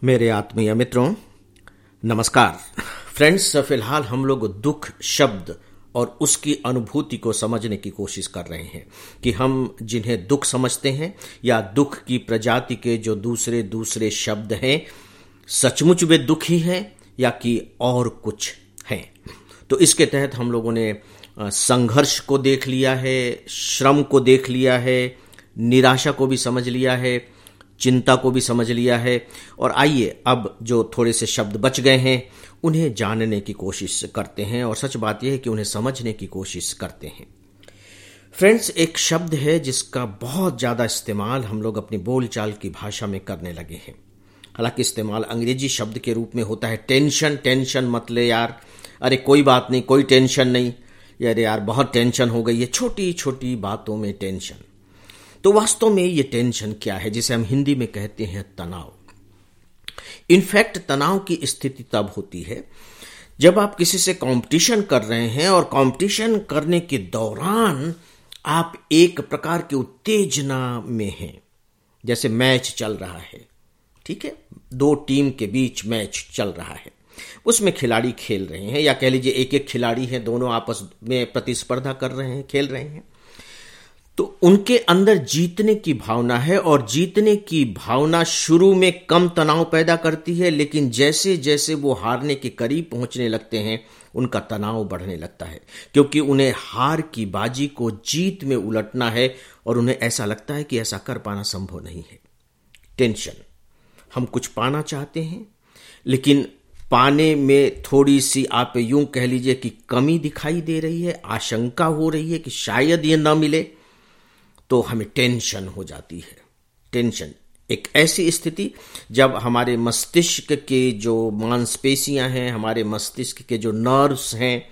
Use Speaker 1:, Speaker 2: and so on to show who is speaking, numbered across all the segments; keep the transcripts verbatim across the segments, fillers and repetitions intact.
Speaker 1: मेरे आत्मीय मित्रों, नमस्कार। फ्रेंड्स, फिलहाल हम लोग दुख शब्द और उसकी अनुभूति को समझने की कोशिश कर रहे हैं कि हम जिन्हें दुख समझते हैं या दुख की प्रजाति के जो दूसरे दूसरे शब्द हैं, सचमुच वे दुख ही हैं या कि और कुछ हैं। तो इसके तहत हम लोगों ने संघर्ष को देख लिया है, श्रम को देख लिया है, निराशा को भी समझ लिया है, चिंता को भी समझ लिया है। और आइए अब जो थोड़े से शब्द बच गए हैं उन्हें जानने की कोशिश करते हैं और सच बात यह है कि उन्हें समझने की कोशिश करते हैं। फ्रेंड्स, एक शब्द है जिसका बहुत ज्यादा इस्तेमाल हम लोग अपनी बोलचाल की भाषा में करने लगे हैं। हालांकि इस्तेमाल अंग्रेजी शब्द के रूप में होता है टेंशन। टेंशन मत ले यार, अरे कोई बात नहीं, कोई टेंशन नहीं, अरे यार बहुत टेंशन हो गई है, छोटी छोटी बातों में टेंशन। तो वास्तव में ये टेंशन क्या है, जिसे हम हिंदी में कहते हैं तनाव। इनफैक्ट तनाव की स्थिति तब होती है जब आप किसी से कंपटीशन कर रहे हैं और कंपटीशन करने के दौरान आप एक प्रकार की उत्तेजना में हैं। जैसे मैच चल रहा है, ठीक है, दो टीम के बीच मैच चल रहा है, उसमें खिलाड़ी खेल रहे हैं, या कह लीजिए एक एक खिलाड़ी है, दोनों आपस में प्रतिस्पर्धा कर रहे हैं, खेल रहे हैं। तो उनके अंदर जीतने की भावना है और जीतने की भावना शुरू में कम तनाव पैदा करती है, लेकिन जैसे जैसे वो हारने के करीब पहुंचने लगते हैं उनका तनाव बढ़ने लगता है, क्योंकि उन्हें हार की बाजी को जीत में उलटना है और उन्हें ऐसा लगता है कि ऐसा कर पाना संभव नहीं है। टेंशन, हम कुछ पाना चाहते हैं लेकिन पाने में थोड़ी सी, आप यूं कह लीजिए कि कमी दिखाई दे रही है, आशंका हो रही है कि शायद ये ना मिले, तो हमें टेंशन हो जाती है। टेंशन एक ऐसी स्थिति जब हमारे मस्तिष्क के जो मांसपेशियां हैं, हमारे मस्तिष्क के जो नर्व्स हैं,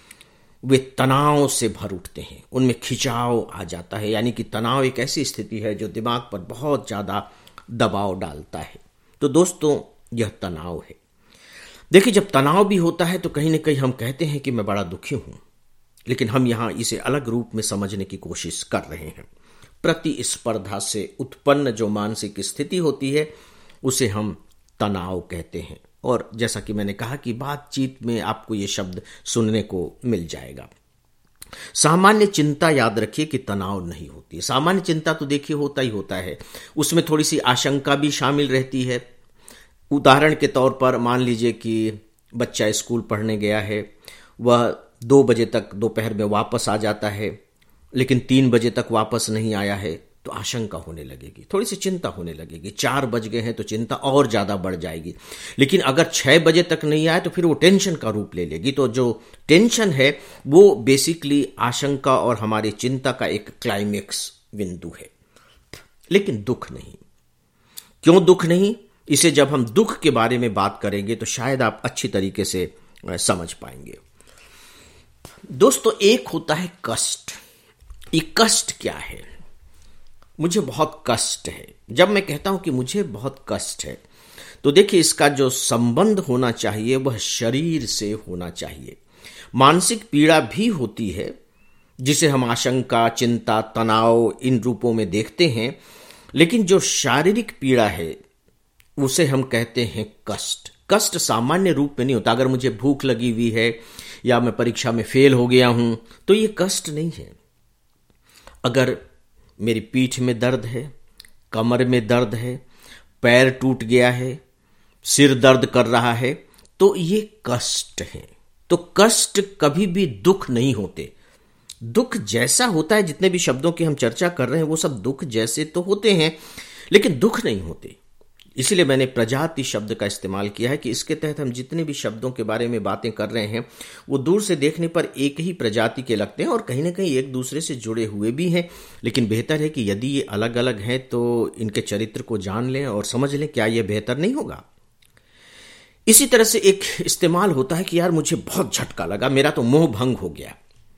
Speaker 1: वे तनाव से भर उठते हैं, उनमें खिंचाव आ जाता है। यानी कि तनाव एक ऐसी स्थिति है जो दिमाग पर बहुत ज्यादा दबाव डालता है। तो दोस्तों, यह तनाव है। देखिए, जब तनाव भी होता है तो कहीं ना कहीं हम कहते हैं कि मैं बड़ा दुखी हूं, लेकिन हम यहां इसे अलग रूप में समझने की कोशिश कर रहे हैं। प्रतिस्पर्धा से उत्पन्न जो मानसिक स्थिति होती है उसे हम तनाव कहते हैं। और जैसा कि मैंने कहा कि बातचीत में आपको ये शब्द सुनने को मिल जाएगा। सामान्य चिंता, याद रखिए कि तनाव नहीं होती है। सामान्य चिंता तो देखिए होता ही होता है, उसमें थोड़ी सी आशंका भी शामिल रहती है। उदाहरण के तौर पर मान लीजिए कि बच्चा स्कूल पढ़ने गया है, वह दो बजे तक दोपहर में वापस आ जाता है, लेकिन तीन बजे तक वापस नहीं आया है, तो आशंका होने लगेगी, थोड़ी सी चिंता होने लगेगी। चार बज गए हैं तो चिंता और ज्यादा बढ़ जाएगी। लेकिन अगर छह बजे तक नहीं आया तो फिर वो टेंशन का रूप ले लेगी। तो जो टेंशन है वो बेसिकली आशंका और हमारी चिंता का एक क्लाइमेक्स बिंदु है, लेकिन दुख नहीं। क्यों दुख नहीं? इसे जब हम दुख के बारे में बात करेंगे तो शायद आप अच्छी तरीके से समझ पाएंगे। दोस्तों, एक होता है कष्ट। ये कष्ट क्या है? मुझे बहुत कष्ट है। जब मैं कहता हूं कि मुझे बहुत कष्ट है, तो देखिए इसका जो संबंध होना चाहिए वह शरीर से होना चाहिए। मानसिक पीड़ा भी होती है जिसे हम आशंका, चिंता, तनाव इन रूपों में देखते हैं, लेकिन जो शारीरिक पीड़ा है उसे हम कहते हैं कष्ट। कष्ट सामान्य रूप में नहीं होता। अगर मुझे भूख लगी हुई है या मैं परीक्षा में फेल हो गया हूं तो ये कष्ट नहीं है। अगर मेरी पीठ में दर्द है, कमर में दर्द है, पैर टूट गया है, सिर दर्द कर रहा है, तो ये कष्ट है। तो कष्ट कभी भी दुख नहीं होते। दुख जैसा होता है, जितने भी शब्दों की हम चर्चा कर रहे हैं वो सब दुख जैसे तो होते हैं, लेकिन दुख नहीं होते। इसीलिए मैंने प्रजाति शब्द का इस्तेमाल किया है कि इसके तहत हम जितने भी शब्दों के बारे में बातें कर रहे हैं वो दूर से देखने पर एक ही प्रजाति के लगते हैं और कहीं ना कहीं एक दूसरे से जुड़े हुए भी हैं, लेकिन बेहतर है कि यदि ये अलग अलग हैं तो इनके चरित्र को जान लें और समझ लें। क्या यह बेहतर नहीं होगा? इसी तरह से एक इस्तेमाल होता है कि यार मुझे बहुत झटका लगा, मेरा तो मोह भंग हो गया।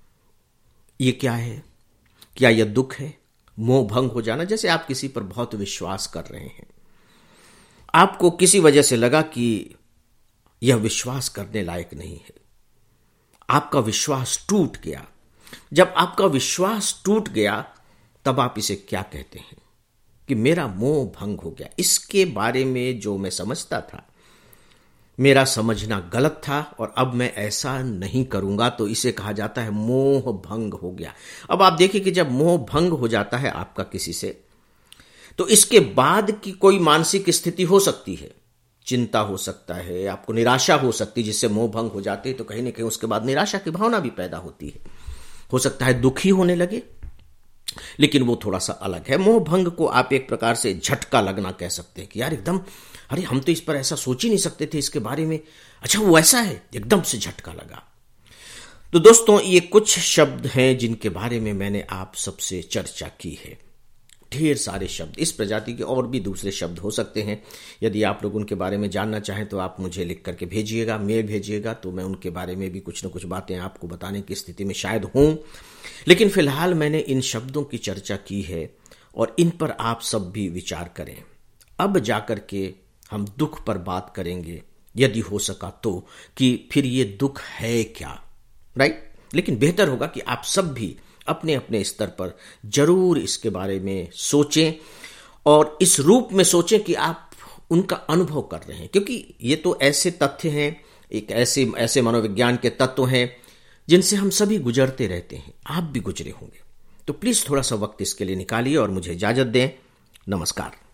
Speaker 1: ये क्या है? क्या यह दुख है? मोह भंग हो जाना, जैसे आप किसी पर बहुत विश्वास कर रहे हैं, आपको किसी वजह से लगा कि यह विश्वास करने लायक नहीं है, आपका विश्वास टूट गया। जब आपका विश्वास टूट गया तब आप इसे क्या कहते हैं? कि मेरा मोह भंग हो गया। इसके बारे में जो मैं समझता था, मेरा समझना गलत था और अब मैं ऐसा नहीं करूंगा, तो इसे कहा जाता है मोह भंग हो गया। अब आप देखिए कि जब मोह भंग हो जाता है आपका किसी से, तो इसके बाद की कोई मानसिक स्थिति हो सकती है, चिंता हो सकता है, आपको निराशा हो सकती है। जिससे मोह भंग हो जाती है तो कहीं ना कहीं उसके बाद निराशा की भावना भी पैदा होती है। हो सकता है दुखी होने लगे, लेकिन वो थोड़ा सा अलग है। मोह भंग को आप एक प्रकार से झटका लगना कह सकते हैं कि यार एकदम, अरे हम तो इस पर ऐसा सोच ही नहीं सकते थे, इसके बारे में, अच्छा वो ऐसा है, एकदम से झटका लगा। तो दोस्तों, ये कुछ शब्द हैं जिनके बारे में मैंने आप सबसे चर्चा की है। ढेर सारे शब्द, इस प्रजाति के और भी दूसरे शब्द हो सकते हैं। यदि आप लोग उनके बारे में जानना चाहें तो आप मुझे लिख करके भेजिएगा, मेल भेजिएगा, तो मैं उनके बारे में भी कुछ न कुछ बातें आपको बताने की स्थिति में शायद हूं। लेकिन फिलहाल मैंने इन शब्दों की चर्चा की है और इन पर आप सब भी विचार करें। अब जाकर के हम दुख पर बात करेंगे, यदि हो सका तो, कि फिर ये दुख है क्या, राइट। लेकिन बेहतर होगा कि आप सब भी अपने अपने स्तर पर जरूर इसके बारे में सोचें और इस रूप में सोचें कि आप उनका अनुभव कर रहे हैं, क्योंकि ये तो ऐसे तथ्य हैं, एक ऐसे ऐसे मनोविज्ञान के तत्व हैं जिनसे हम सभी गुजरते रहते हैं, आप भी गुजरे होंगे। तो प्लीज थोड़ा सा वक्त इसके लिए निकालिए और मुझे इजाजत दें। नमस्कार।